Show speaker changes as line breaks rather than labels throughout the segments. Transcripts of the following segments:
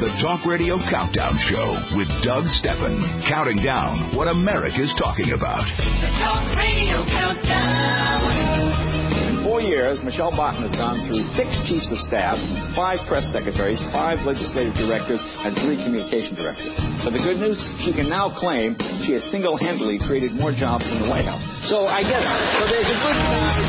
The Talk Radio Countdown Show with Doug Stephan, counting down what America's talking about.
The Talk Radio Countdown.
In 4 years, Michelle Bachmann has gone through 6 chiefs of staff, 5 press secretaries, 5 legislative directors, and 3 communication directors. But the good news, she can now claim she has single-handedly created more jobs in the White House. So I guess, there's a good side.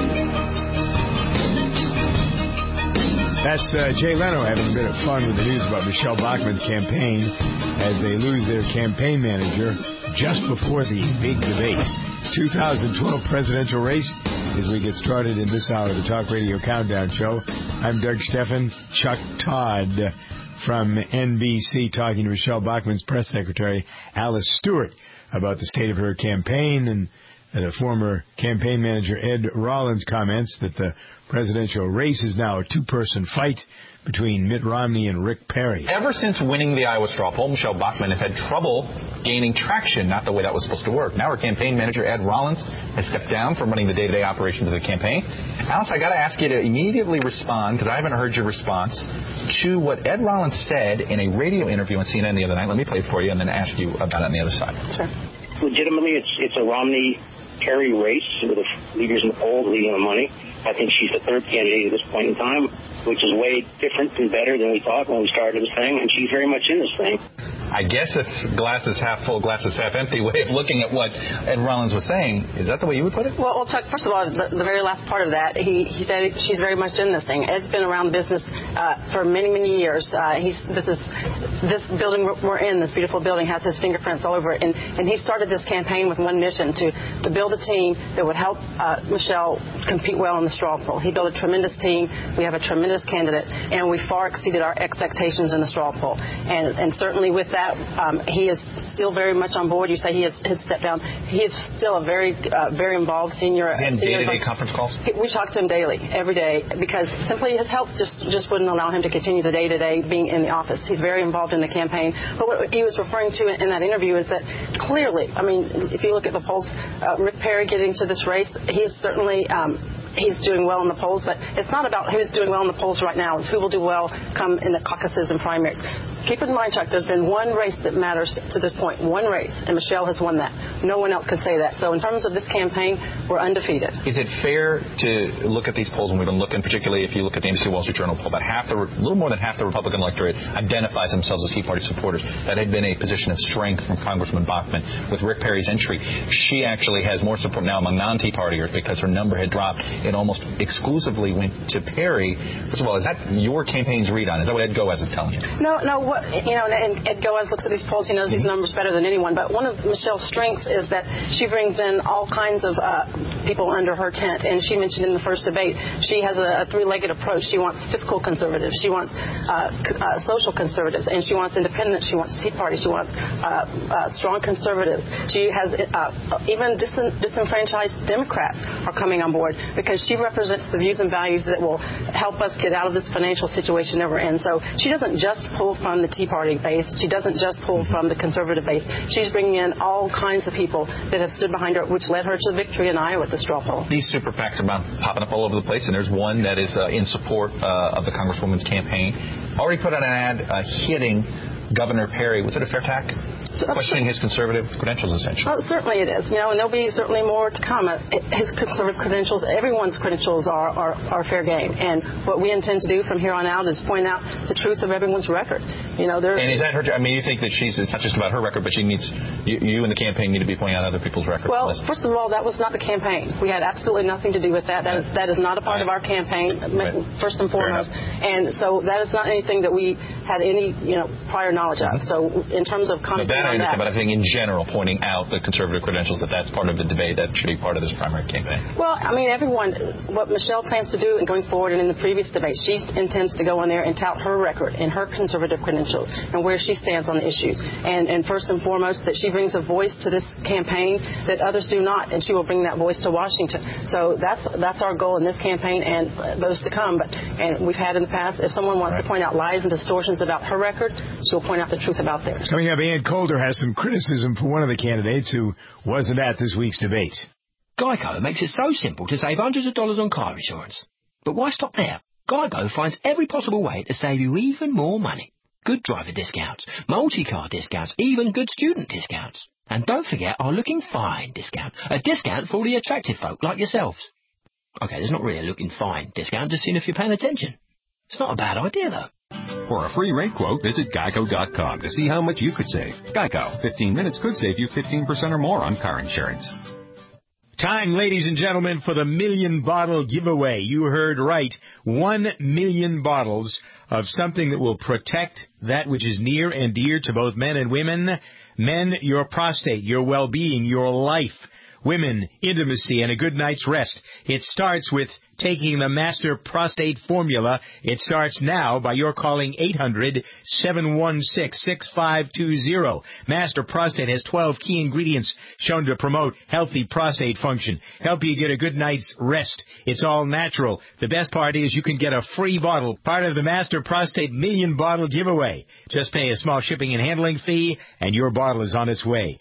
That's Jay Leno having a bit of fun with the news about Michelle Bachmann's campaign as they lose their campaign manager just before the big debate. 2012 presidential race as we get started in this hour of the Talk Radio Countdown Show. I'm Doug Stephan. Chuck Todd from NBC talking to Michelle Bachmann's press secretary, Alice Stewart, about the state of her campaign and the former campaign manager Ed Rollins' comments that the presidential race is now a two-person fight between Mitt Romney and Rick Perry.
Ever since winning the Iowa straw poll, Michelle Bachmann has had trouble gaining traction, not the way that was supposed to work. Now her campaign manager, Ed Rollins, has stepped down from running the day-to-day operations of the campaign. Alice, I got to ask you to immediately respond, because I haven't heard your response, to what Ed Rollins said in a radio interview on CNN the other night. Let me play it for you and then ask you about it on the other side.
Sure. Legitimately, it's a Romney-Perry race with the leaders in the polls leading the money. I think she's the third candidate at this point in time, which is way different and better than we thought when we started this thing, and she's very much in this thing.
I guess it's glasses half full, glasses half empty way of looking at what Ed Rollins was saying. Is that the way you would put it?
Well, Chuck, first of all, the very last part of that, he said she's very much in this thing. Ed's been around business for many, many years. This building we're in, this beautiful building, has his fingerprints all over it. And he started this campaign with one mission, to build a team that would help Michelle compete well in the straw poll. He built a tremendous team. We have a tremendous candidate, and we far exceeded our expectations in the straw poll. And certainly with that, he is still very much on board. You say he has stepped down. He is still a very involved senior.
And day-to-day conference calls?
We talk to him daily, every day, because simply his health just wouldn't allow him to continue the day-to-day being in the office. He's very involved in the campaign. But what he was referring to in that interview is that clearly, I mean, if you look at the polls, Rick Perry getting to this race, he is certainly he's doing well in the polls, but it's not about who's doing well in the polls right now. It's who will do well come in the caucuses and primaries. Keep in mind, Chuck, there's been one race that matters to this point, one race, and Michelle has won that. No one else can say that. So in terms of this campaign, we're undefeated.
Is it fair to look at these polls, and we've been looking, particularly if you look at the NBC Wall Street Journal poll, about a little more than half the Republican electorate identifies themselves as Tea Party supporters. That had been a position of strength from Congresswoman Bachmann. With Rick Perry's entry, she actually has more support now among non-Tea Partiers because her number had dropped. It almost exclusively went to Perry. First of all, is that your campaign's read on? Is that what Ed Goaz is telling you?
No. And Ed Goaz looks at these polls. He knows these numbers better than anyone. But one of Michelle's strengths is that she brings in all kinds of people under her tent. And she mentioned in the first debate, she has a three-legged approach. She wants fiscal conservatives. She wants social conservatives. And she wants independents. She wants Tea Party. She wants strong conservatives. She has even disenfranchised Democrats are coming on board because she represents the views and values that will help us get out of this financial situation that we're in. So she doesn't just pull from the Tea Party base. She doesn't just pull from the conservative base. She's bringing in all kinds of people that have stood behind her, which led her to victory in Iowa at the straw poll.
These super PACs are popping up all over the place, and there's one that is in support of the Congresswoman's campaign. Already put out an ad hitting Governor Perry. Was it a fair tack? Questioning his conservative credentials, essentially.
Well, certainly it is. And there'll be certainly more to come. His conservative credentials, everyone's credentials are fair game. And what we intend to do from here on out is point out the truth of everyone's record.
And is that her? I mean, you think that it's not just about her record, but she needs you and the campaign need to be pointing out other people's records.
Well, first of all, that was not the campaign. We had absolutely nothing to do with that. That is not a part of our campaign, first and foremost. And so that is not anything that we had any prior knowledge of. So in terms of commenting on that,
but I think in general, pointing out the conservative credentials, that's part of the debate that should be part of this primary campaign.
Well, I mean, what Michelle plans to do going forward and in the previous debates, she intends to go in there and tout her record and her conservative credentials and where she stands on the issues. And first and foremost, that she brings a voice to this campaign that others do not, and she will bring that voice to Washington. So that's our goal in this campaign and those to come. And we've had in the past, if someone wants to point out lies and distortions about her record, she'll point out the truth about theirs.
Coming up, Ann Coulter has some criticism for one of the candidates who wasn't at this week's debate.
Geico makes it so simple to save hundreds of dollars on car insurance. But why stop there? Geico finds every possible way to save you even more money. good driver discounts, multi-car discounts, even good student discounts. And don't forget our looking fine discount, a discount for all the attractive folk like yourselves. Okay, there's not really a looking fine discount, just seeing if you're paying attention. It's not a bad idea, though.
For a free rate quote, visit Geico.com to see how much you could save. Geico, 15 minutes could save you 15% or more on car insurance.
Time, ladies and gentlemen, for the 1,000,000 bottle giveaway. You heard right. 1,000,000 bottles of something that will protect that which is near and dear to both men and women. Men, your prostate, your well-being, your life. Women, intimacy, and a good night's rest. It starts with taking the Master Prostate Formula. It starts now by your calling 800-716-6520. Master Prostate has 12 key ingredients shown to promote healthy prostate function, help you get a good night's rest. It's all natural. The best part is you can get a free bottle, part of the Master Prostate 1,000,000 bottle giveaway. Just pay a small shipping and handling fee, and your bottle is on its way.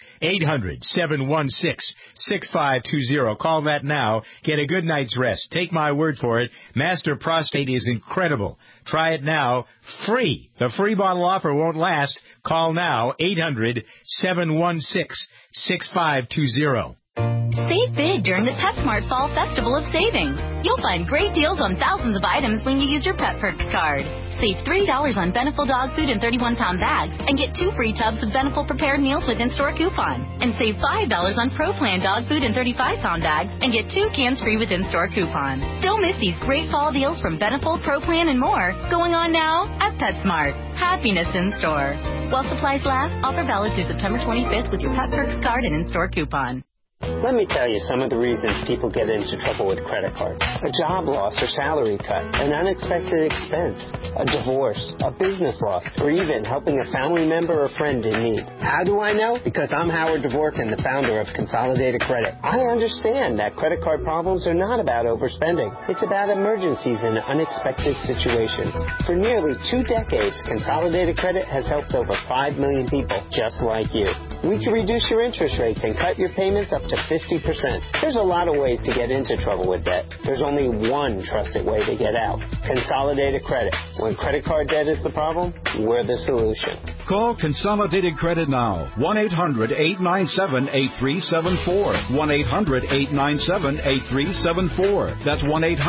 800-716-6520. Call that now. Get a good night's rest. Take my word for it. Master Prostate is incredible. Try it now. Free. The free bottle offer won't last. Call now. 800-716-6520.
Save big during the PetSmart Fall Festival of Savings. You'll find great deals on thousands of items when you use your Pet Perks card. Save $3 on Beneful dog food and 31-pound bags and get 2 free tubs of Beneful prepared meals with in-store coupon. And save $5 on Pro Plan dog food and 35-pound bags and get 2 cans free with in-store coupon. Don't miss these great fall deals from Beneful, Pro Plan, and more going on now at PetSmart. Happiness in store. While supplies last, offer valid through September 25th with your Pet Perks card and in-store coupon.
Let me tell you some of the reasons people get into trouble with credit cards. A job loss or salary cut, an unexpected expense, a divorce, a business loss, or even helping a family member or friend in need. How do I know? Because I'm Howard Dvorkin, the founder of Consolidated Credit. I understand that credit card problems are not about overspending. It's about emergencies and unexpected situations. For nearly 2 decades, Consolidated Credit has helped over 5 million people just like you. We can reduce your interest rates and cut your payments up to 50%. There's a lot of ways to get into trouble with debt. There's only one trusted way to get out. Consolidated Credit. When credit card debt is the problem, we're the solution.
Call Consolidated Credit now. 1-800-897-8374. 1-800-897-8374. That's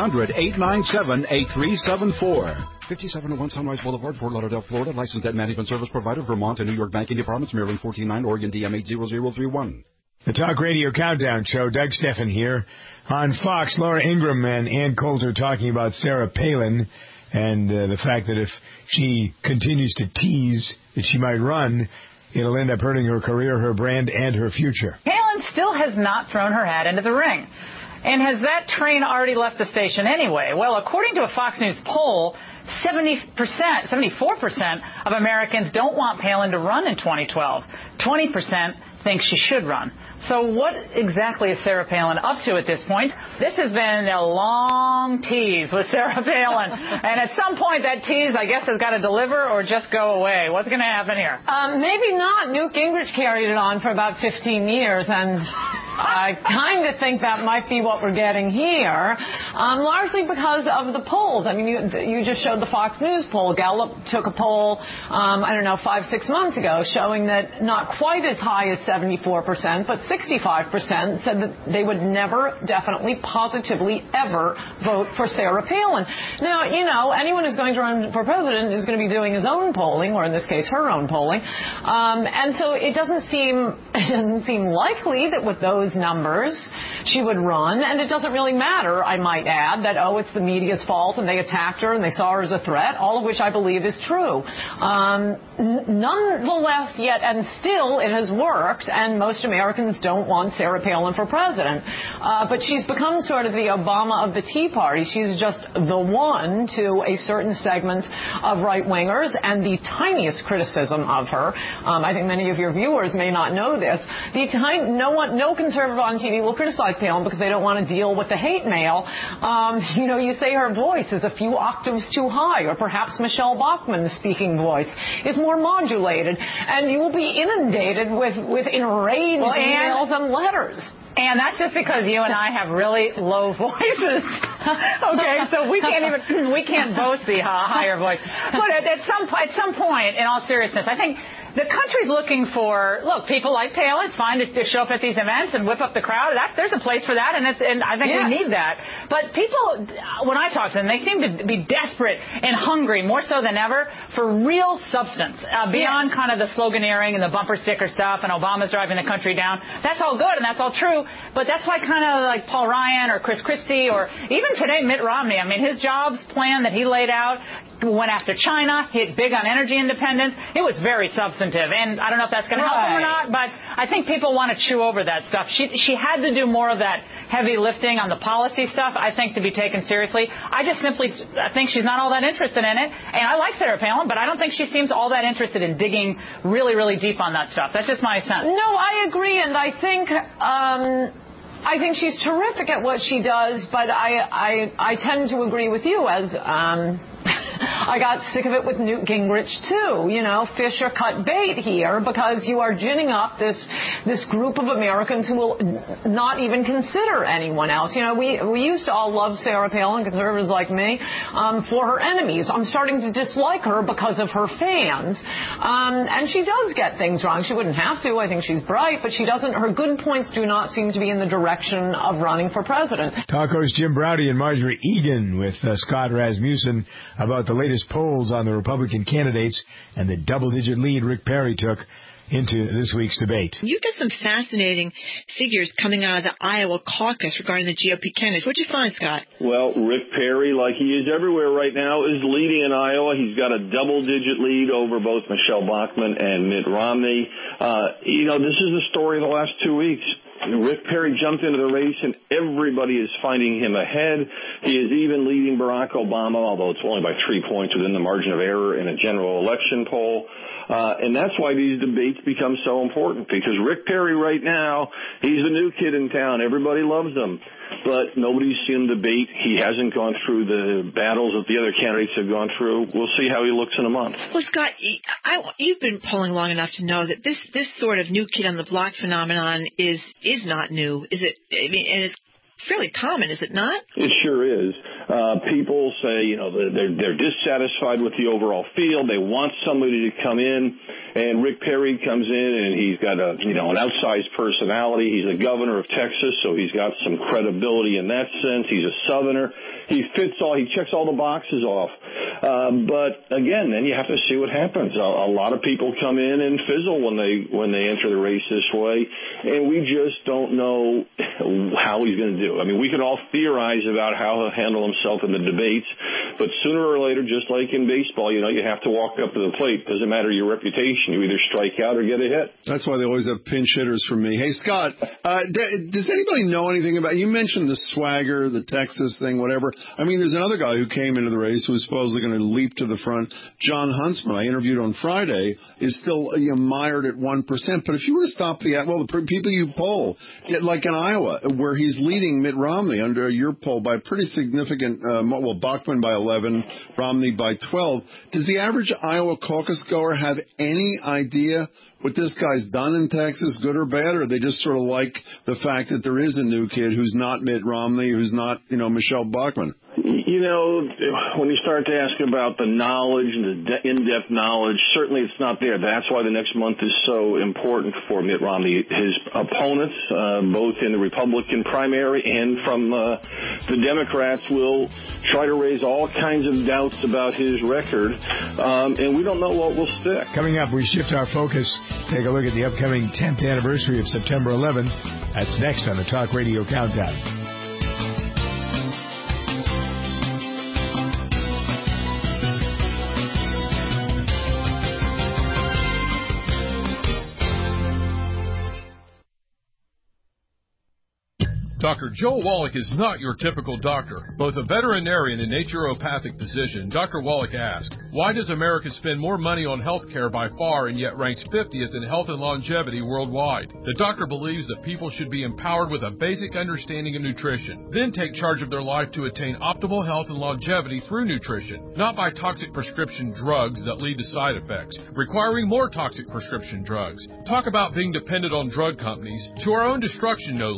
1-800-897-8374. 5701 Sunrise Boulevard, Fort Lauderdale, Florida. Licensed debt management service provider, Vermont and New York banking departments, Maryland 149, Oregon DM 80031.
The Talk Radio Countdown Show. Doug Steffen here. On Fox, Laura Ingraham and Ann Coulter talking about Sarah Palin and the fact that if she continues to tease that she might run, it'll end up hurting her career, her brand, and her future.
Palin still has not thrown her hat into the ring. And has that train already left the station anyway? Well, according to a Fox News poll, 74% of Americans don't want Palin to run in 2012. 20% think she should run. So what exactly is Sarah Palin up to at this point? This has been a long tease with Sarah Palin. And at some point, that tease, I guess, has got to deliver or just go away. What's going to happen here?
Maybe not. Newt Gingrich carried it on for about 15 years, and I kind of think that might be what we're getting here, largely because of the polls. I mean, you just showed the Fox News poll. Gallup took a poll, 5-6 months ago, showing that not quite as high as 74%, but 65% said that they would never, definitely, positively, ever vote for Sarah Palin. Now, anyone who's going to run for president is going to be doing his own polling, or in this case, her own polling. And so it doesn't seem likely that with those numbers she would run, and it doesn't really matter, I might add, that, it's the media's fault and they attacked her and they saw her as a threat, all of which I believe is true. Nonetheless, yet and still, it has worked, and most Americans don't want Sarah Palin for president. But she's become sort of the Obama of the Tea Party. She's just the one to a certain segment of right-wingers, and the tiniest criticism of her, I think many of your viewers may not know this, no conservative on TV will criticize Palin because they don't want to deal with the hate mail. You say her voice is a few octaves too high, or perhaps Michelle Bachmann's speaking voice is more modulated, and you will be inundated with enraged emails and letters.
And that's just because you and I have really low voices. Okay, so we can't boast the higher voice. But at some point, in all seriousness, I think the country's looking for, people like Palin. It's fine to show up at these events and whip up the crowd. There's a place for that, and I think we need that. But people, when I talk to them, they seem to be desperate and hungry, more so than ever, for real substance, beyond kind of the sloganeering and the bumper sticker stuff and Obama's driving the country down. That's all good, and that's all true, but that's why kind of like Paul Ryan or Chris Christie or even today Mitt Romney, I mean, his jobs plan that he laid out, went after China, hit big on energy independence. It was very substantive, and I don't know if that's going to help him or not, but I think people want to chew over that stuff. She had to do more of that heavy lifting on the policy stuff, I think, to be taken seriously. I think she's not all that interested in it, and I like Sarah Palin, but I don't think she seems all that interested in digging really, really deep on that stuff. That's just my sense.
No, I agree, and I think she's terrific at what she does, but I tend to agree with you as I got sick of it with Newt Gingrich too. You know, fish are cut bait here because you are ginning up this group of Americans who will not even consider anyone else. You know, we used to all love Sarah Palin, conservatives like me, for her enemies. I'm starting to dislike her because of her fans. And she does get things wrong. She wouldn't have to. I think she's bright, but she doesn't. Her good points do not seem to be in the direction of running for president.
Talk host Jim Braude and Marjorie Egan with Scott Rasmussen about the latest polls on the Republican candidates and the double-digit lead Rick Perry took into this week's debate.
You've got some fascinating figures coming out of the Iowa caucus regarding the GOP candidates. What'd you find, Scott?
Well, Rick Perry, like he is everywhere right now, is leading in Iowa. He's got a double-digit lead over both Michelle Bachmann and Mitt Romney. This is the story of the last 2 weeks. Rick Perry jumped into the race, and everybody is finding him ahead. He is even leading Barack Obama, although it's only by 3 points within the margin of error in a general election poll. And that's why these debates become so important, because Rick Perry right now, he's the new kid in town. Everybody loves him. But nobody's seen him debate. He hasn't gone through the battles that the other candidates have gone through. We'll see how he looks in a month.
Well, Scott, you've been polling long enough to know that this sort of new kid on the block phenomenon is not new. Is it? I mean, and it's fairly common, is it not?
It sure is. People say, they're dissatisfied with the overall field. They want somebody to come in, and Rick Perry comes in, and he's got an outsized personality. He's the governor of Texas, so he's got some credibility in that sense. He's a Southerner. He checks all the boxes off. But again, then you have to see what happens. A lot of people come in and fizzle when they enter the race this way, and we just don't know how he's going to do. I mean, we can all theorize about how he'll handle himself in the debates, but sooner or later, just like in baseball, you have to walk up to the plate. Doesn't matter your reputation. You either strike out or get a hit.
That's why they always have pinch hitters for me. Hey, Scott, does anybody know anything about, you mentioned the swagger, the Texas thing, whatever. I mean, there's another guy who came into the race who was supposedly going to leap to the front. John Huntsman, I interviewed on Friday, is still mired at 1%. But if you were to stop the people you poll, like in Iowa, where he's leading Mitt Romney under your poll by a pretty significant, Bachmann by 11, Romney by 12. Does the average Iowa caucus goer have any idea what this guy's done in Texas, good or bad, or they just sort of like the fact that there is a new kid who's not Mitt Romney, who's not, Michelle Bachmann?
When you start to ask about the knowledge and the in-depth knowledge, certainly it's not there. That's why the next month is so important for Mitt Romney. His opponents, both in the Republican primary and from the Democrats, will try to raise all kinds of doubts about his record, and we don't know what will stick.
Coming up, we shift our focus. Take a look at the upcoming 10th anniversary of September 11th. That's next on the Talk Radio Countdown.
Dr. Joel Wallach is not your typical doctor. Both a veterinarian and naturopathic physician, Dr. Wallach asked, why does America spend more money on health care by far and yet ranks 50th in health and longevity worldwide? The doctor believes that people should be empowered with a basic understanding of nutrition, then take charge of their life to attain optimal health and longevity through nutrition, not by toxic prescription drugs that lead to side effects, requiring more toxic prescription drugs. Talk about being dependent on drug companies, to our own destruction no less.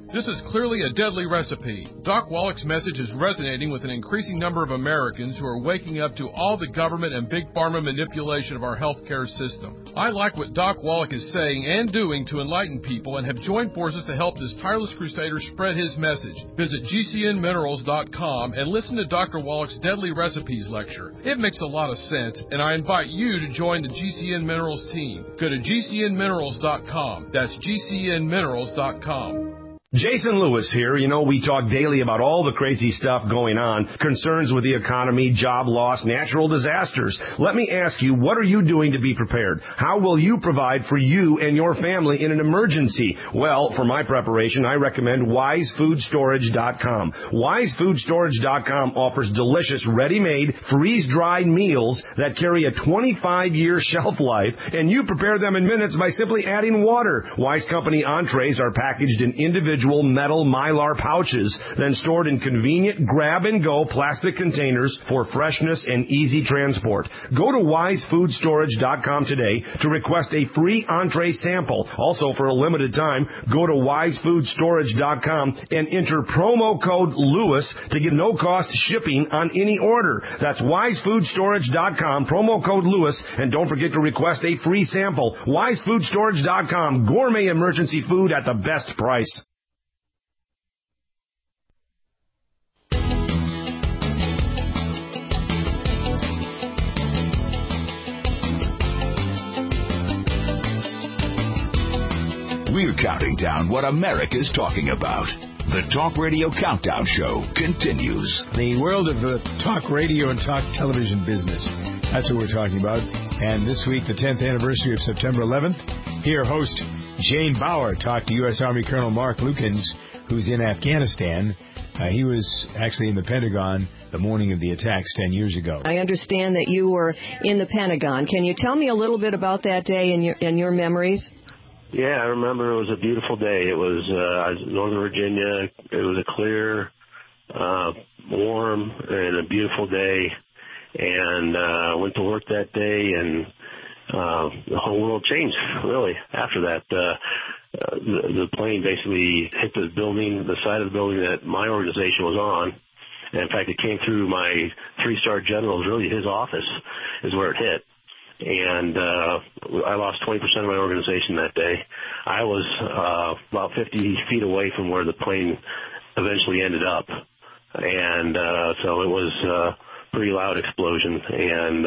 This is clearly a deadly recipe. Doc Wallach's message is resonating with an increasing number of Americans who are waking up to all the government and big pharma manipulation of our healthcare system. I like what Doc Wallach is saying and doing to enlighten people and have joined forces to help this tireless crusader spread his message. Visit GCNminerals.com and listen to Dr. Wallach's Deadly Recipes lecture. It makes a lot of sense, and I invite you to join the GCN Minerals team. Go to GCNminerals.com. That's GCNminerals.com.
Jason Lewis here. You know, we talk daily about all the crazy stuff going on, concerns with the economy, job loss, natural disasters. Let me ask you, what are you doing to be prepared? How will you provide for you and your family in an emergency? Well, for my preparation, I recommend WiseFoodStorage.com. WiseFoodStorage.com offers delicious, ready-made, freeze-dried meals that carry a 25-year shelf life, and you prepare them in minutes by simply adding water. Wise Company entrees are packaged in individual metal Mylar pouches, then stored in convenient grab-and-go plastic containers for freshness and easy transport. Go to WiseFoodStorage.com today to request a free entree sample. Also, for a limited time, go to WiseFoodStorage.com and enter promo code Lewis to get no-cost shipping on any order. That's WiseFoodStorage.com, promo code Lewis, and don't forget to request a free sample. WiseFoodStorage.com, gourmet emergency food at the best price.
We're counting down what America's talking about. The Talk Radio Countdown Show continues.
The world of the talk radio and talk television business. That's what we're talking about. And this week, the 10th anniversary of September 11th, here host Jane Bauer talked to U.S. Army Colonel Mark Lukens, who's in Afghanistan. He was actually in the Pentagon the morning of the attacks 10 years ago.
I understand that you were in the Pentagon. Can you tell me a little bit about that day and your memories?
Yeah, I remember it was a beautiful day. It was Northern Virginia. It was a clear, warm, and a beautiful day. And went to work that day, and the whole world changed, really, after that. The plane basically hit the building, the side of the building that my organization was on. And in fact, it came through my three-star general, really his office is where it hit. And I lost 20% of my organization that day. I was about 50 feet away from where the plane eventually ended up. And so it was a pretty loud explosion. And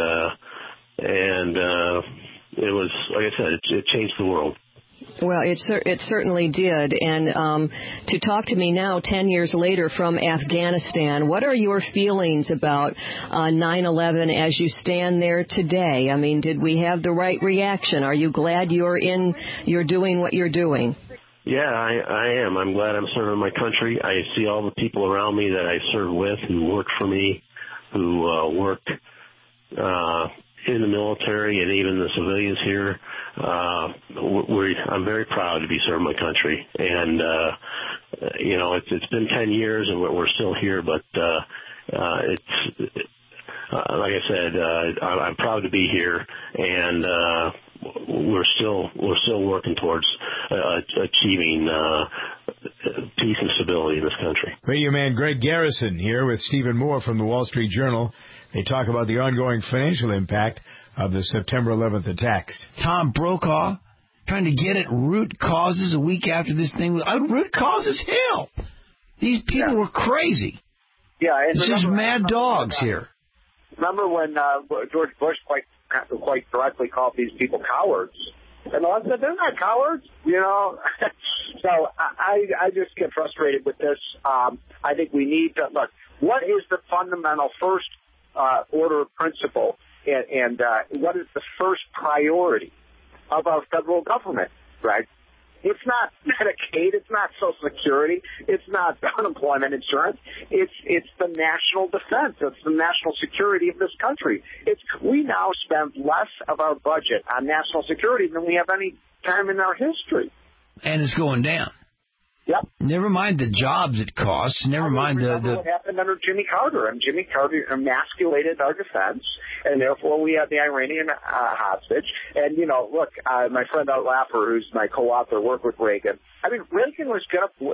it was, like I said, it changed the world.
Well, it certainly did. And to talk to me now, 10 years later from Afghanistan, what are your feelings about 9/11 as you stand there today? I mean, did we have the right reaction? Are you glad you're doing what you're doing?
Yeah, I am. I'm glad I'm serving my country. I see all the people around me that I serve with who work for me, who work in the military and even the civilians here. I'm very proud to be serving my country. And, it's been 10 years and we're still here, but it's like I said, I'm proud to be here, and we're still working towards achieving peace and stability in this country.
Radio man Greg Garrison here with Stephen Moore from the Wall Street Journal. They talk about the ongoing financial impact of the September 11th attacks.
Tom Brokaw trying to get at root causes a week after this thing. Root causes, hell. These people were crazy.
Yeah,
this is mad dogs here.
Remember when George Bush quite directly called these people cowards? And I said, they're not cowards, So I just get frustrated with this. I think we need to look. What is the fundamental first order of principle, and what is the first priority of our federal government? Right? It's not Medicaid. It's not Social Security. It's not unemployment insurance. It's the national defense. It's the national security of this country. We now spend less of our budget on national security than we have any time in our history.
And it's going down.
Yep.
Never mind the jobs it costs. Never mind
what happened under Jimmy Carter. And Jimmy Carter emasculated our defense, and therefore we had the Iranian hostage. And, look, my friend Art Laffer, who's my co-author, worked with Reagan. I mean, Reagan was going to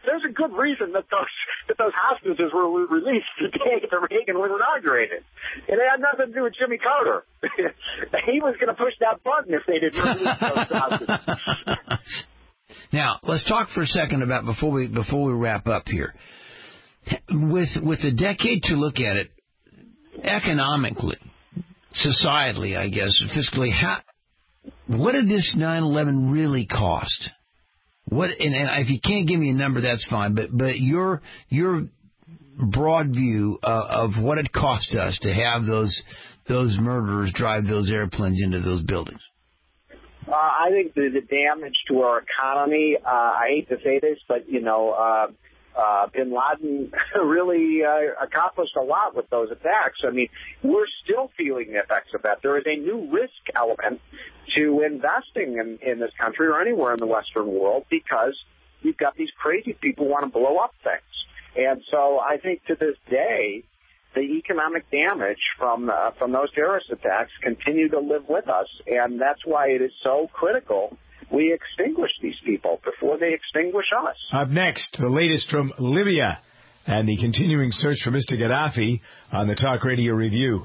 there's a good reason that those hostages were released the day that Reagan was inaugurated. It had nothing to do with Jimmy Carter. He was going to push that button if they didn't release those hostages.
Now, let's talk for a second about before we wrap up here. With a decade to look at it, economically, societally, I guess, fiscally, what did this 9/11 really cost? What and if you can't give me a number, that's fine. But your broad view of what it cost us to have those murderers drive those airplanes into those buildings.
I think the damage to our economy. I hate to say this, but Bin Laden really accomplished a lot with those attacks. I mean, we're still feeling the effects of that. There is a new risk element to investing in this country or anywhere in the Western world because you've got these crazy people who want to blow up things. And so I think to this day, the economic damage from those terrorist attacks continue to live with us, and that's why it is so critical we extinguish these people before they extinguish us.
Up next, the latest from Libya and the continuing search for Mr. Gaddafi on the Talk Radio Review.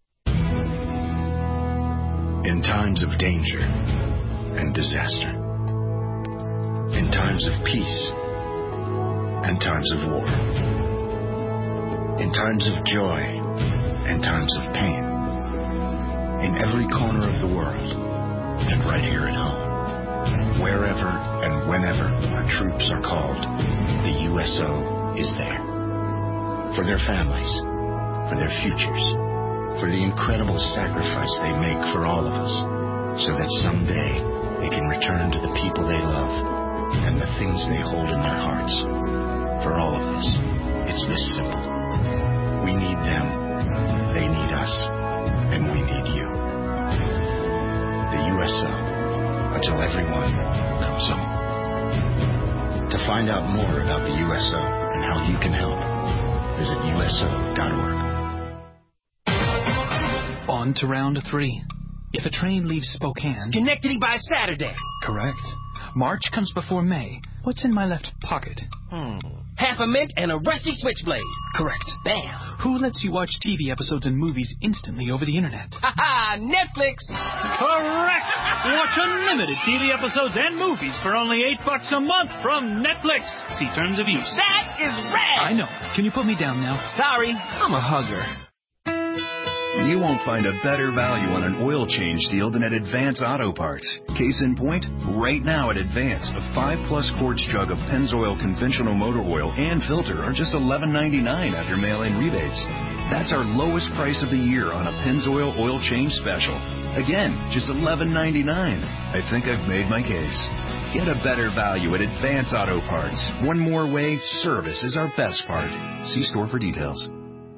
In times of danger and disaster, in times of peace and times of war, in times of joy and times of pain, in every corner of the world and right here at home. Wherever and whenever our troops are called, the USO is there. For their families, for their futures, for the incredible sacrifice they make for all of us, so that someday they can return to the people they love and the things they hold in their hearts. For all of us, it's this simple. We need them, they need us, and we need you. The USO. Until everyone comes home. To find out more about the USO and how you can help, visit USO.org.
On to round 3. If a train leaves Spokane...
Schenectady by Saturday.
Correct. March comes before May. What's in my left pocket?
Half a mint and a rusty switchblade.
Correct.
Bam.
Who lets you watch TV episodes and movies instantly over the internet?
Ha-ha! Netflix!
Correct! Watch unlimited TV episodes and movies for only $8 a month from Netflix. See terms of use.
That is rad!
I know. Can you put me down now?
Sorry, I'm a hugger.
You won't find a better value on an oil change deal than at Advance Auto Parts. Case in point, right now at Advance, a 5+ quarts jug of Pennzoil conventional motor oil and filter are just $11.99 after mail-in rebates. That's our lowest price of the year on a Pennzoil oil change special. Again, just $11.99. I think I've made my case. Get a better value at Advance Auto Parts. One more way, service is our best part. See store for details.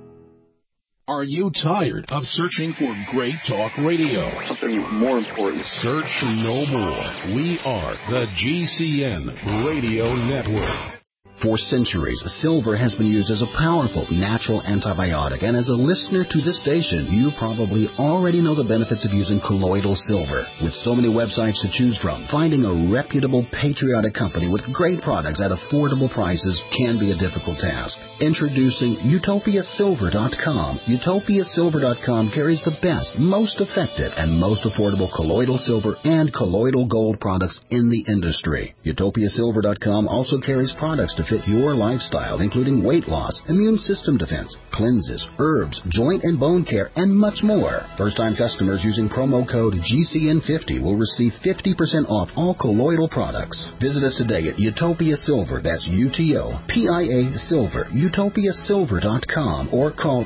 Are you tired of searching for great talk radio?
Something more important.
Search no more. We are the GCN Radio Network.
For centuries, silver has been used as a powerful natural antibiotic, and as a listener to this station, you probably already know the benefits of using colloidal silver. With so many websites to choose from, finding a reputable, patriotic company with great products at affordable prices can be a difficult task. Introducing UtopiaSilver.com. UtopiaSilver.com carries the best, most effective, and most affordable colloidal silver and colloidal gold products in the industry. UtopiaSilver.com also carries products to fit your lifestyle, including weight loss, immune system defense, cleanses, herbs, joint and bone care, and much more. First-time customers using promo code GCN50 will receive 50% off all colloidal products. Visit us today at Utopia Silver, that's UTOPIA Silver, UtopiaSilver.com, or call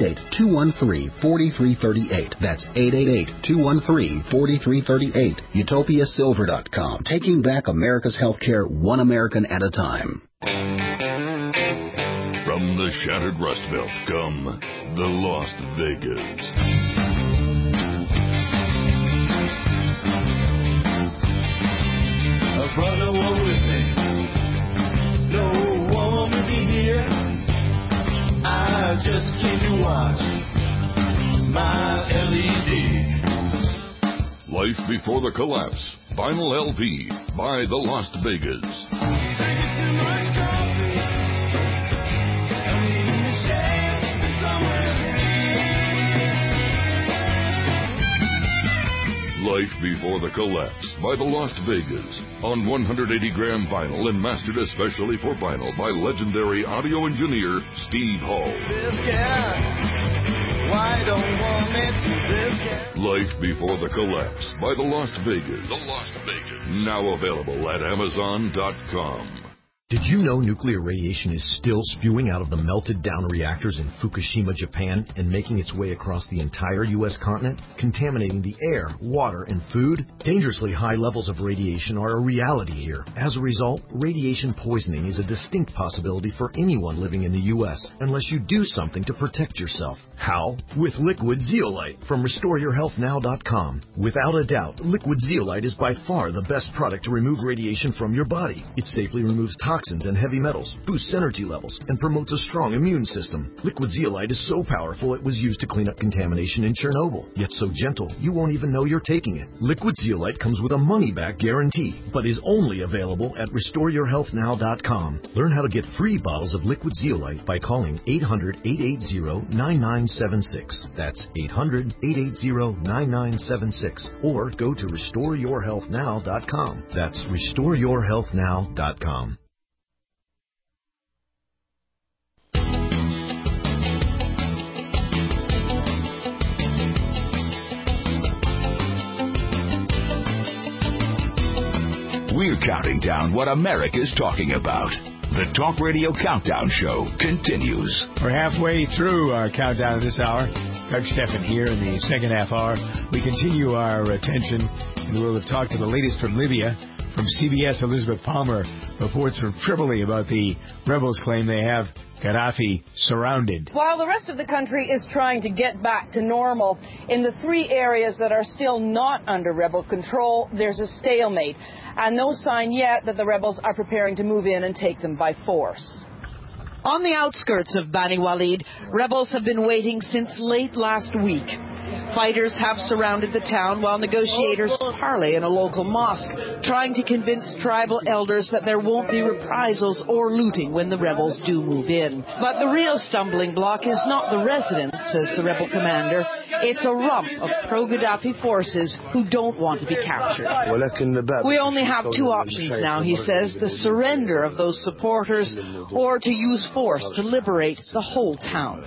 888-213-4338. That's 888-213-4338. UtopiaSilver.com, taking back America's healthcare one American at a time.
From the shattered Rust Belt come the Las Vegas.
I brought no one with me. No one with me here. I just came to watch my LED.
Life Before the Collapse. Vinyl LP by the Las Vegas.
Too much
Life Before the Collapse by the Las Vegas on 180-gram vinyl and mastered especially for vinyl by legendary audio engineer Steve Hall.
Why don't want me to this guy?
Life Before the Collapse by the Las Vegas. Now available at Amazon.com.
Did you know nuclear radiation is still spewing out of the melted down reactors in Fukushima, Japan, and making its way across the entire U.S. continent, contaminating the air, water, and food? Dangerously high levels of radiation are a reality here. As a result, radiation poisoning is a distinct possibility for anyone living in the U.S. unless you do something to protect yourself. How? With Liquid Zeolite from RestoreYourHealthNow.com. Without a doubt, Liquid Zeolite is by far the best product to remove radiation from your body. It safely removes toxins and heavy metals, boosts energy levels, and promotes a strong immune system. Liquid Zeolite is so powerful it was used to clean up contamination in Chernobyl, yet so gentle you won't even know you're taking it. Liquid Zeolite comes with a money-back guarantee, but is only available at RestoreYourHealthNow.com. Learn how to get free bottles of Liquid Zeolite by calling 800-880-9976. That's 800-880-9976. Or go to RestoreYourHealthNow.com. That's RestoreYourHealthNow.com.
We're counting down what America's talking about. The Talk Radio Countdown Show continues.
We're halfway through our countdown this hour. Doug Steffen here in the second half hour. We continue our attention in the world of talk to the latest from Libya. From CBS, Elizabeth Palmer reports from Tripoli about the rebels' claim they have Gaddafi surrounded.
While the rest of the country is trying to get back to normal, in the three areas that are still not under rebel control, there's a stalemate, and no sign yet that the rebels are preparing to move in and take them by force. On the outskirts of Bani Walid, rebels have been waiting since late last week. Fighters have surrounded the town while negotiators parley in a local mosque, trying to convince tribal elders that there won't be reprisals or looting when the rebels do move in. But the real stumbling block is not the residents, says the rebel commander. It's a rump of pro-Gaddafi forces who don't want to be captured. We only have two options now, he says, the surrender of those supporters or to use force to liberate the whole town.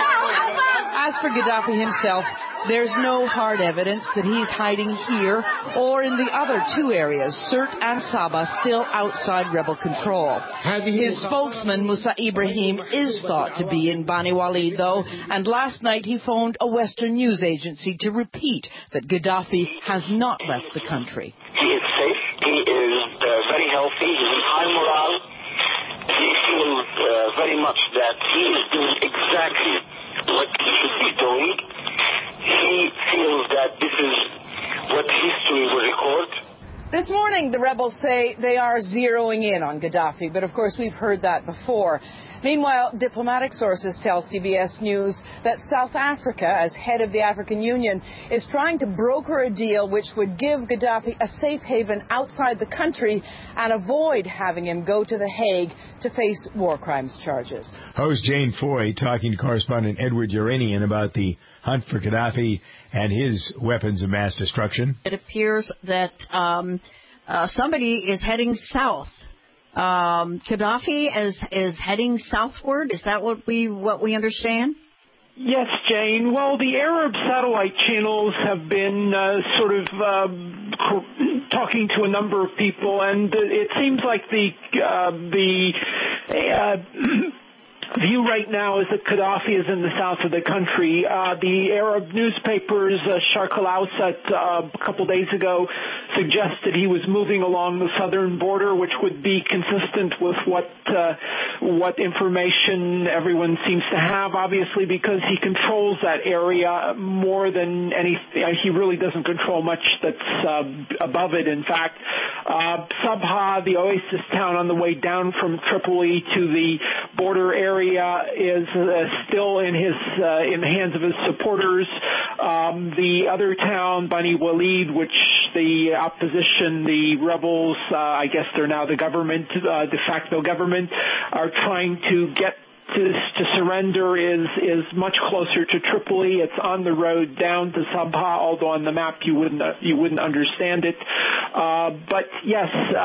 As for Gaddafi himself, there's no hard evidence that he's hiding here or in the other two areas, Sirte and Saba, still outside rebel control. His spokesman, Musa Ibrahim, is thought to be in Bani Walid, though, and last night he phoned a Western news agency to repeat that Gaddafi has not left the country.
He is safe. He is very healthy. He's in high morale. He feels very much that he is doing exactly what he should be doing. He feels that this is what history will record.
This morning, the rebels say they are zeroing in on Gaddafi, but of course we've heard that before. Meanwhile, diplomatic sources tell CBS News that South Africa, as head of the African Union, is trying to broker a deal which would give Gaddafi a safe haven outside the country and avoid having him go to The Hague to face war crimes charges.
Host Jane Foy talking to correspondent Edward Uranian about the hunt for Gaddafi and his weapons of mass destruction.
It appears that somebody is heading south. Gaddafi is heading southward. Is that what we understand?
Yes, Jane. Well, the Arab satellite channels have been talking to a number of people, and it seems like the view right now is that Gaddafi is in the south of the country. The Arab newspapers, Sharq al-Awsat, a couple days ago, suggested he was moving along the southern border, which would be consistent with what information everyone seems to have, obviously, because he controls that area more than anything. He really doesn't control much that's above it, in fact. Sabha, the oasis town on the way down from Tripoli to the border area, is still in the hands of his supporters. The other town, Bani Walid, which the opposition, the rebels, I guess they're now the government, de facto government, are trying to get to surrender is much closer to Tripoli. It's on the road down to Sabha, although on the map you wouldn't understand it. But yes,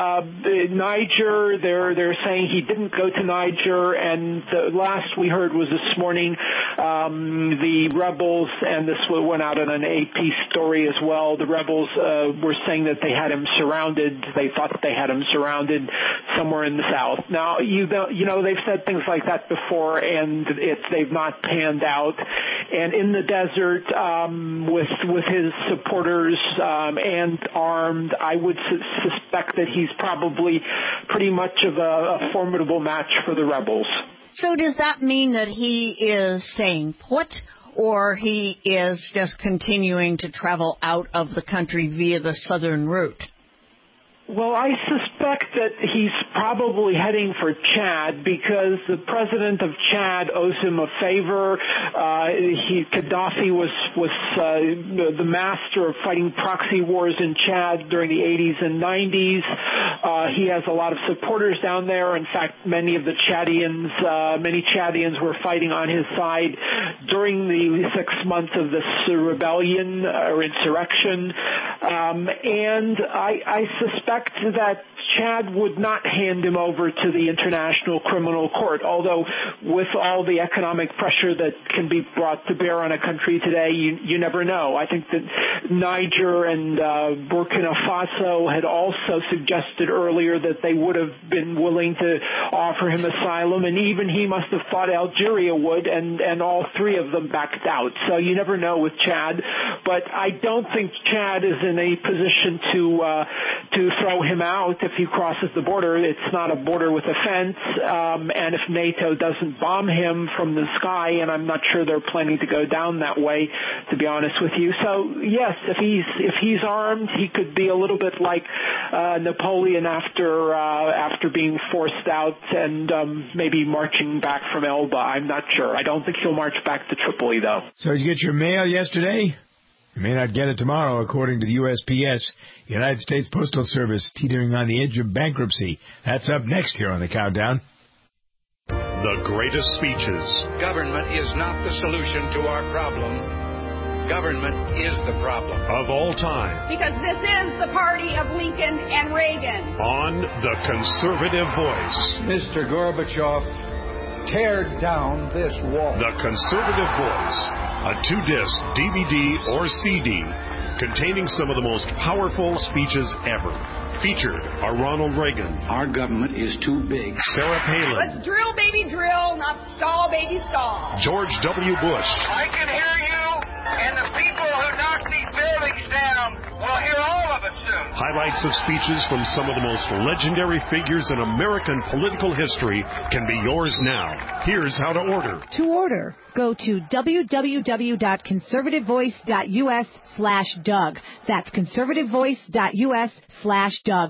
Niger, they're saying he didn't go to Niger, and the last we heard was this morning, the rebels, and this went out in an AP story as well, the rebels were saying that they had him surrounded. They thought that they had him surrounded somewhere in the south. Now, you know, they've said things like that before, and they've not panned out. And in the desert, with his supporters and armed, I would suspect that he's probably pretty much of a formidable match for the rebels.
So does that mean that he is staying put, or he is just continuing to travel out of the country via the southern route?
Well, I suspect that he's probably heading for Chad because the president of Chad owes him a favor. Gaddafi was the master of fighting proxy wars in Chad during the 80s and 90s. He has a lot of supporters down there. In fact, many Chadians were fighting on his side during the 6 months of this rebellion or insurrection. And I suspect that Chad would not hand him over to the International Criminal Court, although with all the economic pressure that can be brought to bear on a country today, you never know. I think that Niger and Burkina Faso had also suggested earlier that they would have been willing to offer him asylum, and even he must have thought Algeria would, and all three of them backed out. So you never know with Chad, but I don't think Chad is in a position to throw him out if he crosses the border. It's not a border with a fence, and if NATO doesn't bomb him from the sky, and I'm not sure they're planning to go down that way, to be honest with you. So yes, if he's armed, he could be a little bit like Napoleon after being forced out and maybe marching back from Elba. I'm not sure. I don't think he'll march back to Tripoli, though.
So did you get your mail yesterday? You may not get it tomorrow, according to the USPS, United States Postal Service, teetering on the edge of bankruptcy. That's up next here on the Countdown.
The greatest speeches.
Government is not the solution to our problem. Government is the problem.
Of all time.
Because this is the party of Lincoln and Reagan.
On The Conservative Voice.
Mr. Gorbachev, tear down this wall.
The Conservative Voice. A 2-disc DVD or CD containing some of the most powerful speeches ever. Featured are Ronald Reagan.
Our government is too big.
Sarah Palin.
Let's drill, baby, drill, not stall, baby, stall.
George W. Bush.
I can hear you, and the people who knock these buildings down will hear all of us soon.
Highlights of speeches from some of the most legendary figures in American political history can be yours now. Here's how to order.
To order, go to www.conservativevoice.us/Doug. That's conservativevoice.us/Doug.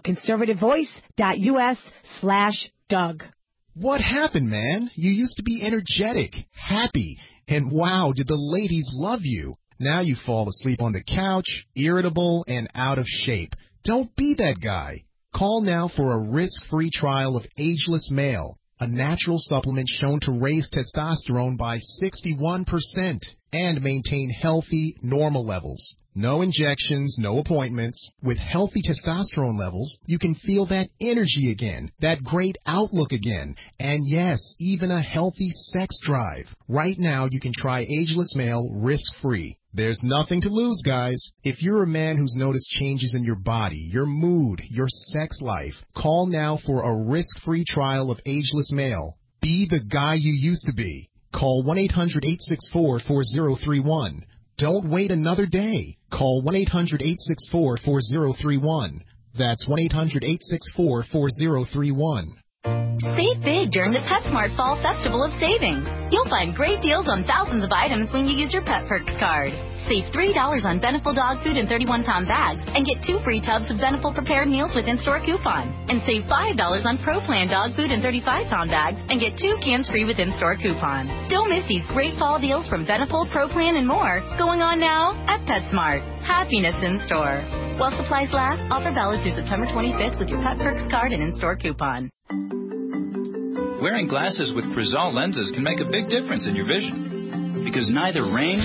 conservativevoice.us/Doug.
What happened, man? You used to be energetic, happy, and wow, did the ladies love you. Now you fall asleep on the couch, irritable and out of shape. Don't be that guy. Call now for a risk-free trial of Ageless Male, a natural supplement shown to raise testosterone by 61% and maintain healthy, normal levels. No injections, no appointments. With healthy testosterone levels, you can feel that energy again, that great outlook again, and yes, even a healthy sex drive. Right now, you can try Ageless Male risk-free. There's nothing to lose, guys. If you're a man who's noticed changes in your body, your mood, your sex life, call now for a risk-free trial of Ageless Male. Be the guy you used to be. Call 1-800-864-4031. Don't wait another day. Call 1-800-864-4031. That's 1-800-864-4031.
Save big during the PetSmart Fall Festival of Savings. You'll find great deals on thousands of items when you use your Pet Perks card. Save $3 on Beneful dog food and 31-pound bags and get 2 free tubs of Beneful prepared meals with in-store coupon. And save $5 on Pro Plan dog food and 35-pound bags and get 2 cans free with in-store coupon. Don't miss these great fall deals from Beneful, Pro Plan, and more going on now at PetSmart. Happiness in store. While supplies last, offer valid through September 25th with your Pet Perks card and in-store coupon.
Wearing glasses with Crizal lenses can make a big difference in your vision. Because neither rain,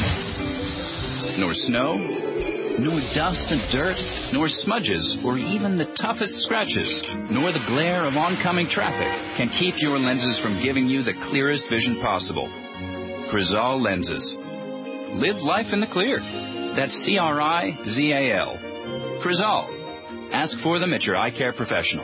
nor snow, nor dust and dirt, nor smudges, or even the toughest scratches, nor the glare of oncoming traffic can keep your lenses from giving you the clearest vision possible. Crizal lenses. Live life in the clear. That's Crizal. Crizal. Ask for them at your eye care professional.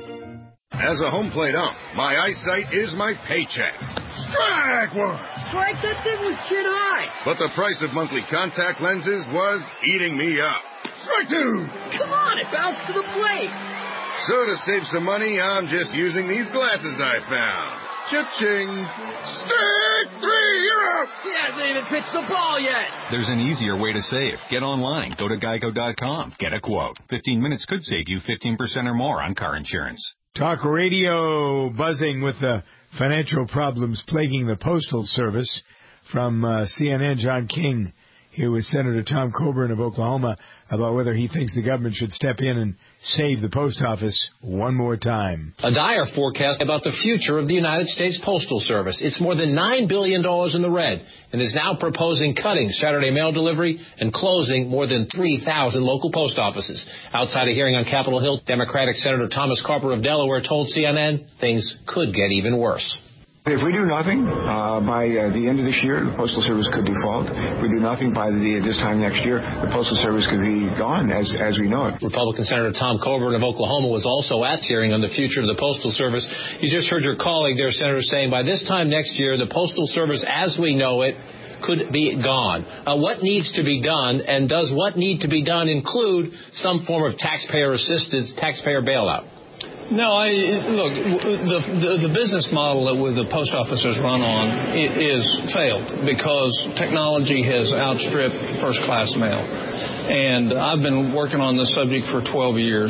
As a home plate ump, my eyesight is my paycheck. Strike one!
Strike, that thing was chin high.
But the price of monthly contact lenses was eating me up. Strike two!
Come on, it bounced to the plate.
So to save some money, I'm just using these glasses I found. Cha-ching! Strike three, you're out!
He hasn't even pitched the ball yet.
There's an easier way to save. Get online. Go to geico.com. Get a quote. 15 minutes could save you 15% or more on car insurance.
Talk radio buzzing with the financial problems plaguing the Postal Service. From CNN, John King here with Senator Tom Coburn of Oklahoma about whether he thinks the government should step in and save the post office one more time.
A dire forecast about the future of the United States Postal Service. It's more than $9 billion in the red and is now proposing cutting Saturday mail delivery and closing more than 3,000 local post offices. Outside a hearing on Capitol Hill, Democratic Senator Thomas Carper of Delaware told CNN things could get even worse.
If we do nothing by the end of this year, the Postal Service could default. If we do nothing by this time next year, the Postal Service could be gone as we know it.
Republican Senator Tom Coburn of Oklahoma was also at the hearing on the future of the Postal Service. You just heard your colleague there, Senator, saying by this time next year, the Postal Service as we know it could be gone. What needs to be done, and does what need to be done include some form of taxpayer assistance, taxpayer bailout?
No, look, the business model that the post office has run on is failed because technology has outstripped first-class mail. And I've been working on this subject for 12 years,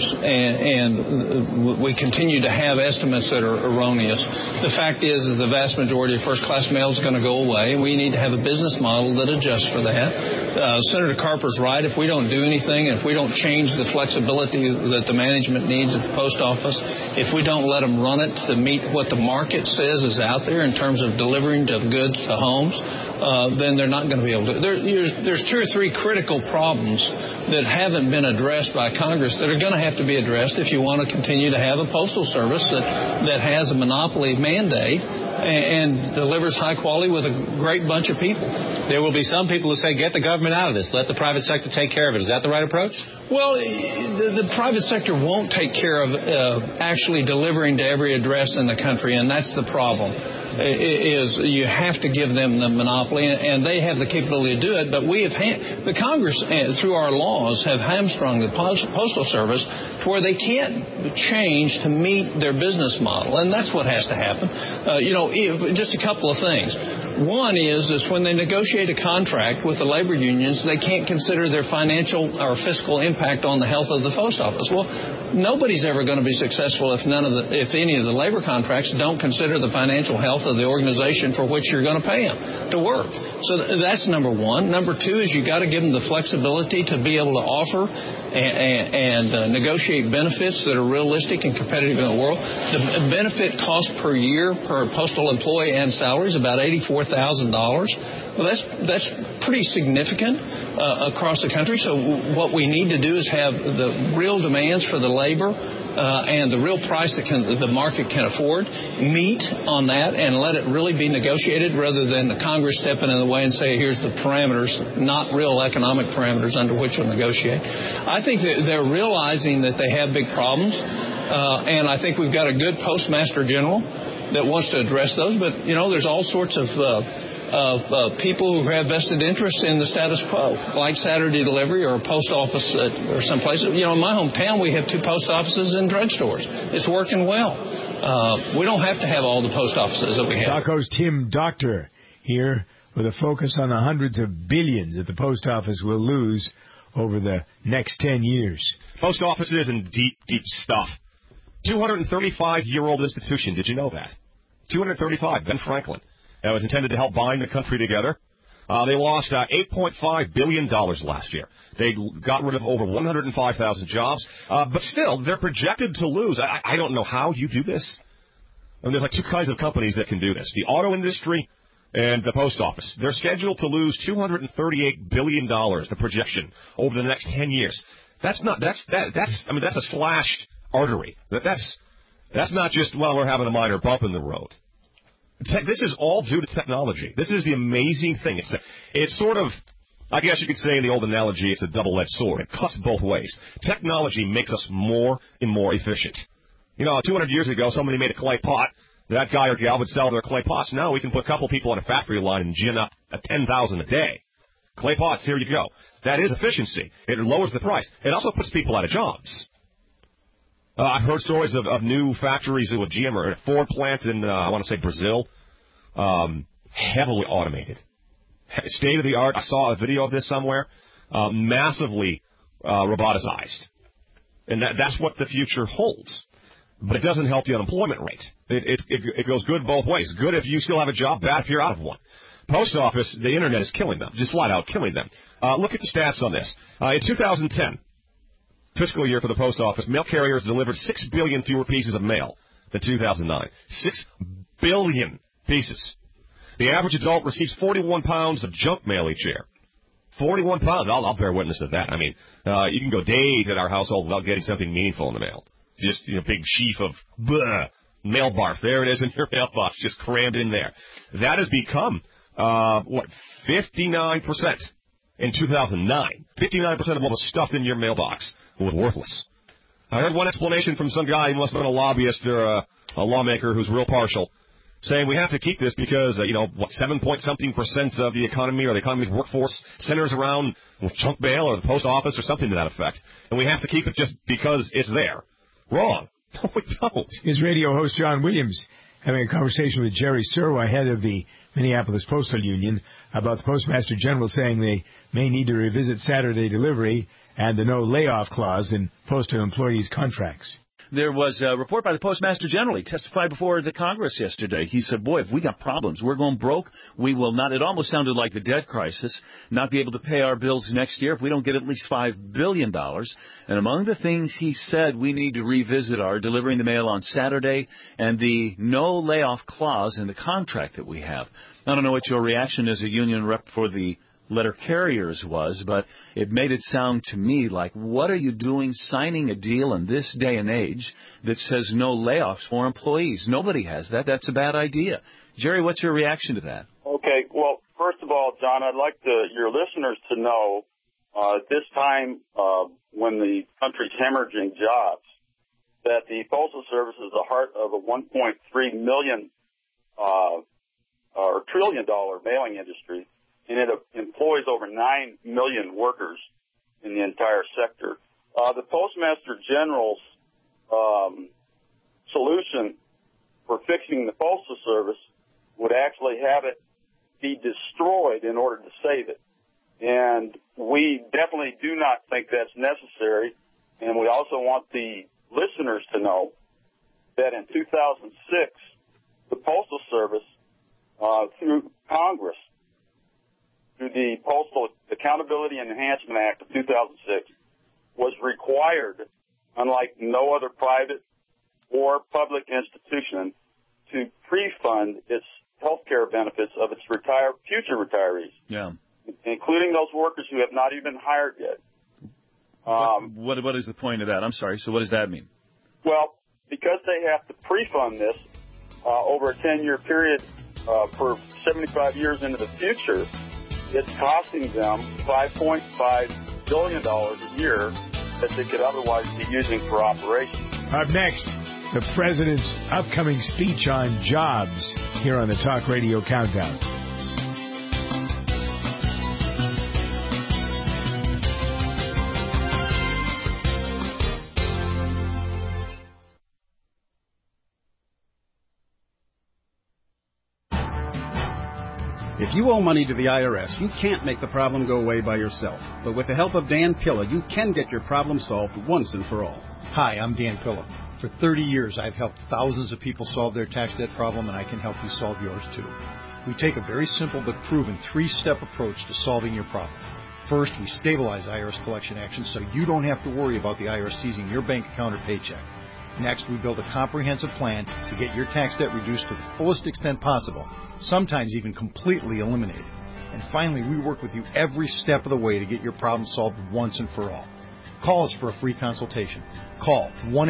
and we continue to have estimates that are erroneous. The fact is the vast majority of first-class mail is going to go away. We need to have a business model that adjusts for that. Senator Carper's right. If we don't do anything, and if we don't change the flexibility that the management needs at the post office, if we don't let them run it to meet what the market says is out there in terms of delivering goods to homes, then they're not going to be able to. There's two or three critical problems that haven't been addressed by Congress that are going to have to be addressed if you want to continue to have a postal service that has a monopoly mandate and delivers high quality with a great bunch of people.
There will be some people who say, get the government out of this. Let the private sector take care of it. Is that the right approach?
Well, the private sector won't take care of actually delivering to every address in the country, and that's the problem. Is you have to give them the monopoly, and they have the capability to do it. But we have the Congress, through our laws, have hamstrung the Postal Service to where they can't change to meet their business model, and that's what has to happen. Just a couple of things. One is when they negotiate a contract with the labor unions, they can't consider their financial or fiscal impact on the health of the post office. Well, nobody's ever going to be successful if any of the labor contracts don't consider the financial health of the organization for which you're going to pay them to work. So that's number one. Number two is you got to give them the flexibility to be able to offer and negotiate benefits that are realistic and competitive in the world. The benefit cost per year per postal employee and salary is about $84,000. Well, that's pretty significant across the country. So what we need to do is have the real demands for the labor and the real price that the market can afford, meet on that and let it really be negotiated rather than the Congress stepping in the way and say, here's the parameters, not real economic parameters under which we'll negotiate. I think that they're realizing that they have big problems, and I think we've got a good Postmaster General that wants to address those, but, there's all sorts of people who have vested interest in the status quo, like Saturday delivery or a post office or someplace. In my hometown, we have 2 post offices and drugstores. It's working well. We don't have to have all the post offices that we have.
Taco's Tim Doctor here with a focus on the hundreds of billions that the post office will lose over the next 10 years.
Post offices and deep, deep stuff. 235-year-old institution. Did you know that? 235, Ben Franklin. That was intended to help bind the country together. They lost $8.5 billion last year. They got rid of over 105,000 jobs. But still, they're projected to lose. I don't know how you do this. And there's like two kinds of companies that can do this: the auto industry and the post office. They're scheduled to lose $238 billion, the projection, over the next 10 years. That's a slashed artery. That's not just, well, we're having a minor bump in the road. This is all due to technology. This is the amazing thing. It's sort of, I guess you could say in the old analogy, it's a double-edged sword. It cuts both ways. Technology makes us more and more efficient. 200 years ago, somebody made a clay pot. That guy or gal would sell their clay pots. Now we can put a couple people on a factory line and gin up at $10,000 a day. Clay pots, here you go. That is efficiency. It lowers the price. It also puts people out of jobs. I've heard stories of new factories with GM or a Ford plant in, I want to say Brazil, heavily automated. State of the art. I saw a video of this somewhere. Massively roboticized. And that's what the future holds. But it doesn't help the unemployment rate. It goes good both ways. Good if you still have a job, bad if you're out of one. Post office, the internet is killing them, just flat out killing them. Look at the stats on this. In 2010, fiscal year for the post office, mail carriers delivered 6 billion fewer pieces of mail than 2009. 6 billion pieces. The average adult receives 41 pounds of junk mail each year. 41 pounds. I'll bear witness to that. I mean, you can go days at our household without getting something meaningful in the mail. Just, big sheaf of mail barf. There it is in your mailbox, just crammed in there. That has become, 59% in 2009. 59% of what was stuffed in your mailbox was worthless. I heard one explanation from some guy who must have been a lobbyist or a lawmaker who's real partial, saying we have to keep this because, 7-point-something% of the economy or the economy's workforce centers around junk mail or the post office or something to that effect. And we have to keep it just because it's there. Wrong. No, we don't.
His radio host, John Williams, having a conversation with Jerry Serwa, head of the Minneapolis Postal Union, about the Postmaster General saying they may need to revisit Saturday delivery and the no layoff clause in postal employees' contracts.
There was a report by the Postmaster General. He testified before the Congress yesterday. He said, boy, if we got problems, we're going broke. We will not, it almost sounded like the debt crisis, not be able to pay our bills next year if we don't get at least $5 billion. And among the things he said we need to revisit are delivering the mail on Saturday and the no layoff clause in the contract that we have. I don't know what your reaction as a union rep for the letter carriers was, but it made it sound to me like, what are you doing signing a deal in this day and age that says no layoffs for employees? Nobody has that. That's a bad idea. Jerry, what's your reaction to that?
Okay, well, first of all, John, I'd like your listeners to know at this time when the country's hemorrhaging jobs, that the Postal Service is the heart of a $1.3 million or $1 trillion mailing industry, and it employs over 9 million workers in the entire sector. The Postmaster General's solution for fixing the Postal Service would actually have it be destroyed in order to save it. And we definitely do not think that's necessary. And we also want the listeners to know that in 2006, the Postal Service, through Congress, through the Postal Accountability and Enhancement Act of 2006, was required, unlike no other private or public institution, to pre-fund its health care benefits of its future retirees, including those workers who have not even been hired yet.
What is the point of that? I'm sorry. So what does that mean?
Well, because they have to pre-fund this over a 10-year period for 75 years into the future, it's costing them $5.5 billion a year that they could otherwise be using for operations.
Up next, the President's upcoming speech on jobs here on the Talk Radio Countdown.
If you owe money to the IRS, you can't make the problem go away by yourself. But with the help of Dan Pilla, you can get your problem solved once and for all.
Hi, I'm Dan Pilla. For 30 years, I've helped thousands of people solve their tax debt problem, and I can help you solve yours too. We take a very simple but proven 3-step approach to solving your problem. First, we stabilize IRS collection actions so you don't have to worry about the IRS seizing your bank account or paycheck. Next, we build a comprehensive plan to get your tax debt reduced to the fullest extent possible, sometimes even completely eliminated. And finally, we work with you every step of the way to get your problem solved once and for all. Call us for a free consultation. Call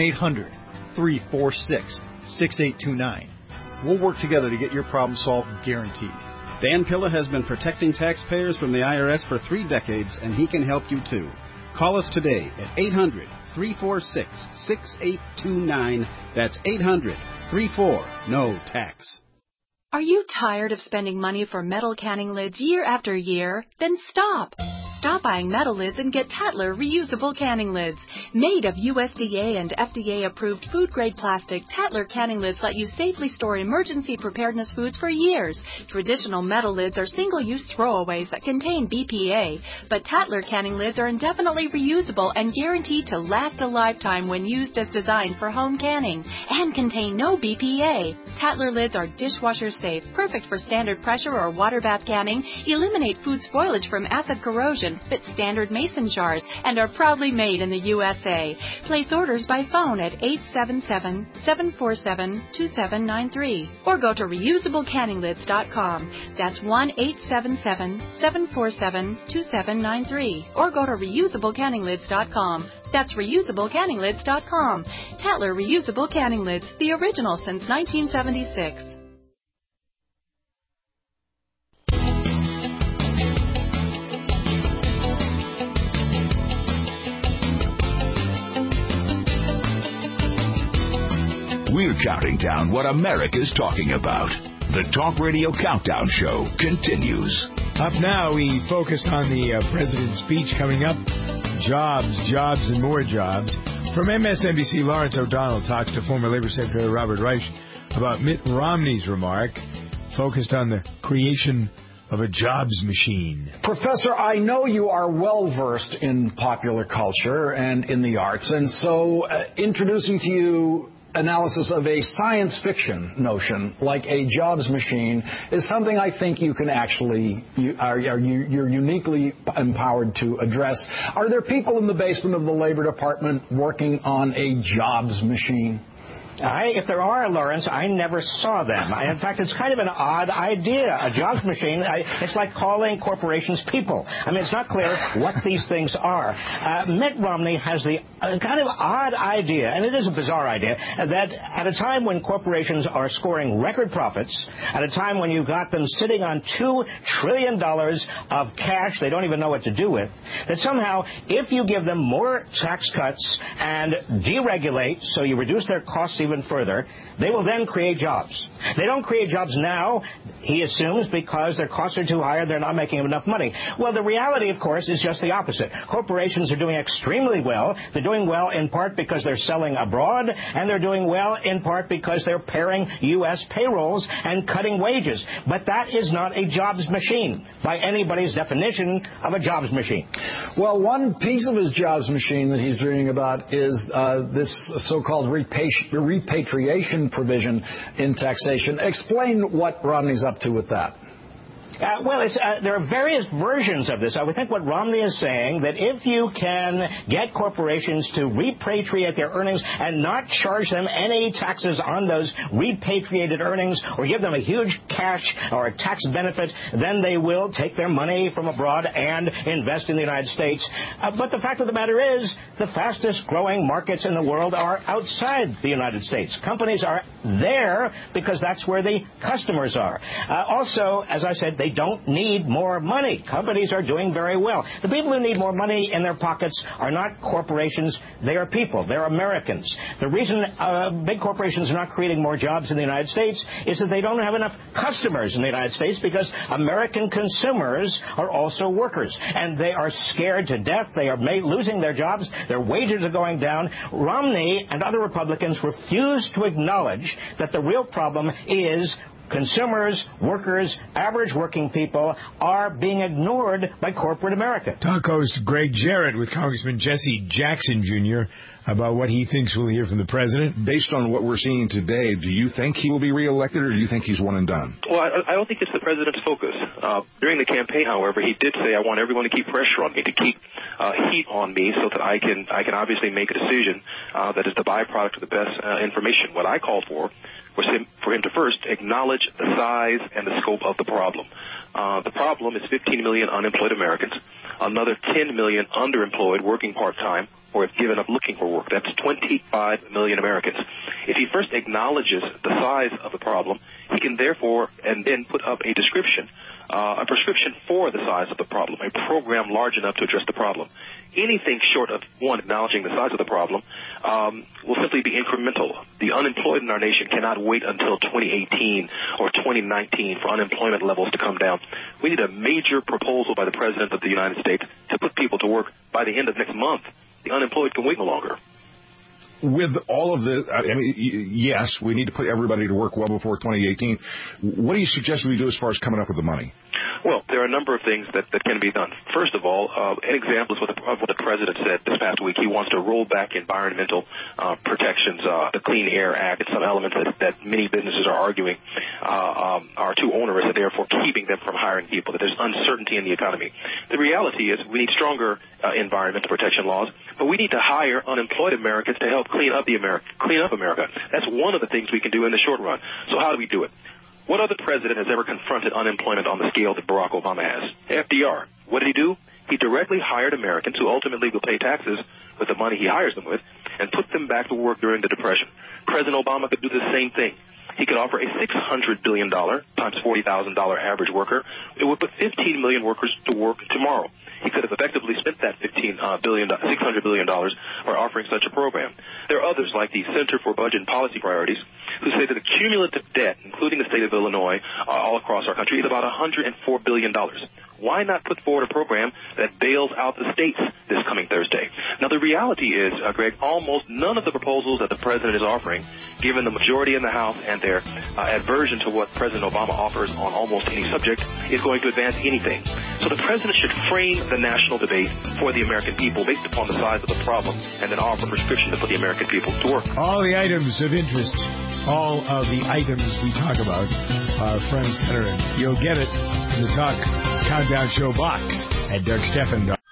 1-800-346-6829. We'll work together to get your problem solved, guaranteed.
Dan Pilla has been protecting taxpayers from the IRS for 3 decades, and he can help you too. Call us today at 800-346-6829. That's 800-34-NO-TAX.
Are you tired of spending money for metal canning lids year after year? Then stop. Stop buying metal lids and get Tatler reusable canning lids. Made of USDA and FDA-approved food-grade plastic, Tatler canning lids let you safely store emergency preparedness foods for years. Traditional metal lids are single-use throwaways that contain BPA, but Tatler canning lids are indefinitely reusable and guaranteed to last a lifetime when used as designed for home canning and contain no BPA. Tatler lids are dishwasher safe, perfect for standard pressure or water bath canning, eliminate food spoilage from acid corrosion, fit standard mason jars, and are proudly made in the USA. Place orders by phone at 877-747-2793 or go to reusablecanninglids.com. That's 1-877-747-2793 or go to reusablecanninglids.com. That's reusablecanninglids.com. Tatler Reusable Canning Lids, the original since 1976.
We're counting down what America's talking about. The Talk Radio Countdown Show continues.
Up now, we focus on the president's speech coming up. Jobs, and more jobs. From MSNBC, Lawrence O'Donnell talks to former Labor Secretary Robert Reich about Mitt Romney's remark focused on the creation of a jobs machine.
Professor, I know you are well-versed in popular culture and in the arts, and so introducing to you analysis of a science fiction notion like a jobs machine is something I think you can actually, you're uniquely empowered to address. Are there people in the basement of the Labor Department working on a jobs machine?
If there are, Lawrence, I never saw them. In fact, it's kind of an odd idea. A jobs machine, it's like calling corporations people. I mean, it's not clear what these things are. Mitt Romney has the kind of odd idea, and it is a bizarre idea, that at a time when corporations are scoring record profits, at a time when you've got them sitting on $2 trillion of cash they don't even know what to do with, that somehow if you give them more tax cuts and deregulate so you reduce their costs even further, they will then create jobs. They don't create jobs now, he assumes, because their costs are too high or they're not making enough money. Well, the reality, of course, is just the opposite. Corporations are doing extremely well. They're doing well in part because they're selling abroad, and they're doing well in part because they're paring U.S. payrolls and cutting wages. But that is not a jobs machine by anybody's definition of a jobs machine.
Well, one piece of his jobs machine that he's dreaming about is this so-called repatriation provision in taxation. Explain what Romney's up to with that.
There are various versions of this. I would think what Romney is saying, that if you can get corporations to repatriate their earnings and not charge them any taxes on those repatriated earnings or give them a huge cash or a tax benefit, then they will take their money from abroad and invest in the United States. But the fact of the matter is, the fastest growing markets in the world are outside the United States. Companies are there because that's where the customers are. Also, as I said, they don't need more money. Companies are doing very well. The people who need more money in their pockets are not corporations. They are people. They're Americans. The reason big corporations are not creating more jobs in the United States is that they don't have enough customers in the United States, because American consumers are also workers, and they are scared to death. They are losing their jobs. Their wages are going down. Romney and other Republicans refuse to acknowledge that the real problem is consumers, workers, average working people are being ignored by corporate America.
Talk host Greg Jarrett with Congressman Jesse Jackson Jr. about what he thinks we'll hear from the president?
Based on what we're seeing today, do you think he will be reelected, or do you think he's one and done?
Well, I don't think it's the president's focus. During the campaign, however, he did say, I want everyone to keep pressure on me, to keep heat on me so that I can obviously make a decision that is the byproduct of the best information. What I called for was for him to first acknowledge the size and the scope of the problem. The problem is 15 million unemployed Americans, another 10 million underemployed working part-time, or have given up looking for work. That's 25 million Americans. If he first acknowledges the size of the problem, he can therefore and then put up a description, a prescription for the size of the problem, a program large enough to address the problem. Anything short of, one, acknowledging the size of the problem will simply be incremental. The unemployed in our nation cannot wait until 2018 or 2019 for unemployment levels to come down. We need a major proposal by the President of the United States to put people to work by the end of next month. The unemployed can wait no longer.
With all of the, yes, we need to put everybody to work well before 2018. What do you suggest we do as far as coming up with the money?
Well, there are a number of things that can be done. First of all, an example is of what the President said this past week. He wants to roll back environmental protections, the Clean Air Act, and some elements that many businesses are arguing are too onerous and therefore keeping them from hiring people, that there's uncertainty in the economy. The reality is we need stronger environmental protection laws, but we need to hire unemployed Americans to help clean up America. That's one of the things we can do in the short run. So how do we do it? What other president has ever confronted unemployment on the scale that Barack Obama has? FDR. What did he do? He directly hired Americans who ultimately will pay taxes with the money he hires them with and put them back to work during the Depression. President Obama could do the same thing. He could offer a $600 billion times $40,000 average worker. It would put 15 million workers to work tomorrow. He could have effectively spent that $600 billion by offering such a program. There are others like the Center for Budget and Policy Priorities who say that the cumulative debt, including the state of Illinois, all across our country, is about $104 billion. Why not put forward a program that bails out the states this coming Thursday? Now, the reality is, Greg, almost none of the proposals that the president is offering, given the majority in the House and their aversion to what President Obama offers on almost any subject, is going to advance anything. So the president should frame the national debate for the American people based upon the size of the problem and then offer a prescription to put the American people to work.
All the items of interest, all of the items we talk about are front and center. You'll get it in the Talk Countdown Show box at DirkSteffen.com.